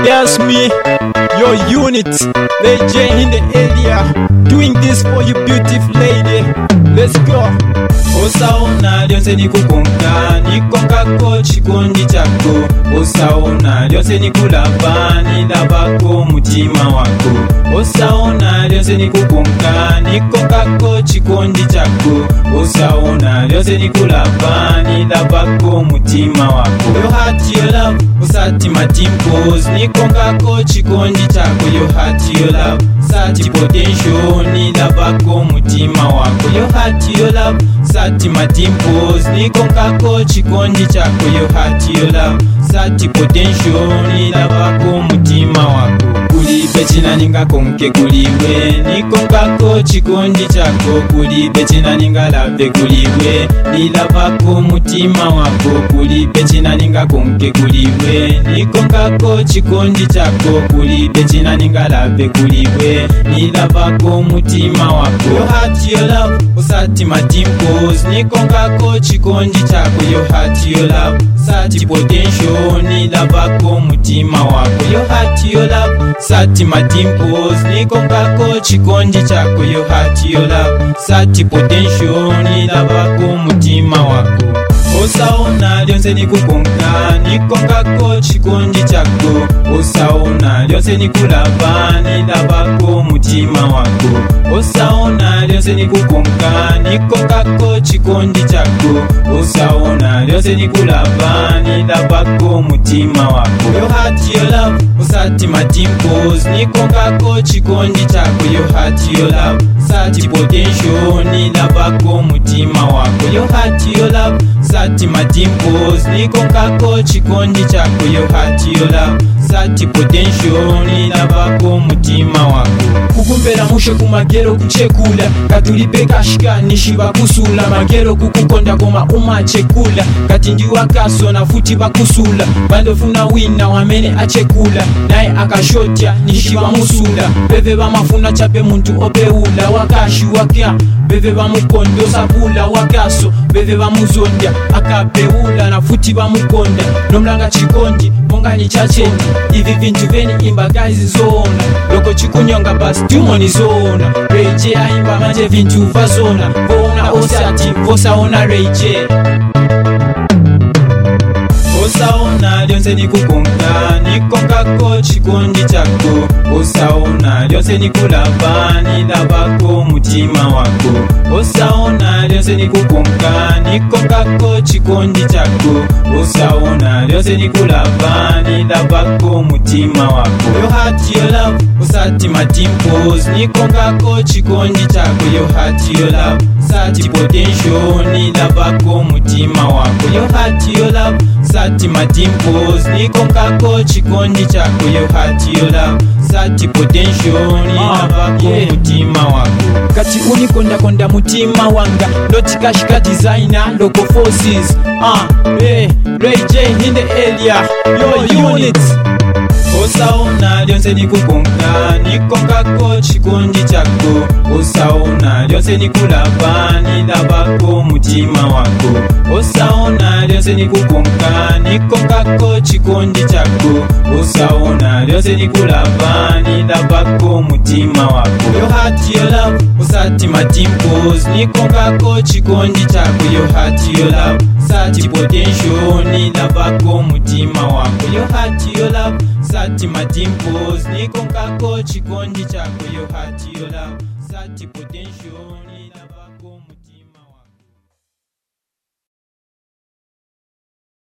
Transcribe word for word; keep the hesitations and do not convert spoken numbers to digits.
That's me, your unit, Ray J in the area, doing this for you beautiful lady. Let's go. Osaona lyonse nikukonka, nikonkako chikondi chako. Osaona lyonse nikulaba, nilabako mutima wako. Osaona lyonse nikukonka, nikonkako chikondi chako. Osaona lyonse nikulaba, nilabako mutima wako. Your heart, your love, osati my dimples, nikonkako chikondi chako. Your heart, your love, sati potential, nilabako mutima wako. Your heart, your love, sati my dimples, nikonkako chikondi chako. Your heart, your love, sati potential, nilabako mutima wako. Kulibe china ninga konke kuliwe, nikonkako chikondi chako. Kulibe china ninga lave kuliwe, nilabako mutima wako. Kulibe china ninga konke kuliwe, nikonkako chikondi chako. Kulibe china ninga lave kuliwe, nilabako mutima wako. Your heart, your love, osati my dimples, nikonkako chikondi chako. Your heart, your love, sati potential, nilabako mutima wako. Your heart, your love, sati my dimples, nikonkako chikondi chako. Your heart, your love, sati potential, nilabako mutima wako. Osaona lyonse nikukonka, nikonkako chikondi chako. Osaona lyonse nikulaba, nilabako mutima wako. Osaona lyonse nikukonka, nikonkako chikondi chako. Osaona lyonse nikulaba, nilabako mutima wako. Your heart, your love, osati my dimples, nikonkako chikondi chako. Your heart, your love, sati potential, nilabako mutima wako. Your heart, your love, sati my dimples, nikonkako chikondi chako. Your heart, your love, sati potential, nilabako mutima wako. Kukumbera musho kumagero kuchekula, katulipe kashika nishiba kusula. Magero kukukonda koma umachekula, kati ndiwa kaso na futi bakusula. Bandofuna wina wamene achekula, nae akashotya nishiba musula. Beve bamafuna chape muntu opeula, wakashi wakya beve bamukondo sabula. Wakaso beve bamuzondya akapeula, na futi bamukonda nomlanga chikondi monga ni chachendi. Ivi vintu veni imbagazi zona, loko chikunyonga basi tumoni zona. Ray J aimba manje vintu vazona, vona osati vosaona Ray J. Osaona lyonse nikukonka, nikonkako chikondi chako. Osaona lyonse nikulaba, nilabako mutima wako. Osaona lyonse nikukonka, nikonkako chikondi chako. Osaona lyonse nikulaba, nilabako mutima wako. Your heart, your love, osati my dimples, nikonkako chikondi chako. Your heart, your love, sati potential, nilabako mutima wako. Your heart, your love, sati my dimples, nikonkako chikondi chako. Your heart, your love, sati potential, nilabako uh, yeah. mutima wako. Kati unikonda konda mutima wanga, lotikashika designer local forces. Ah, uh, hey, Ray J in the area, your unit. Osaona lyonse nikukonka, nikonkako chikondi chako. Osaona lyonse nikulaba, nilabako mutima wako. Osaona lyonse nikukonka, nikonkako chikondi chako. Osaona lyonse nikulaba, nilabako mutima wako. Your heart, your love, osati my dimples, nikonkako chikondi chako. Your heart, your love, sati potential, nilabako mutima wako. Your heart, your love, sati my dimples, nikonkako chikondi chako. Your heart, your love, sati potential, nilabako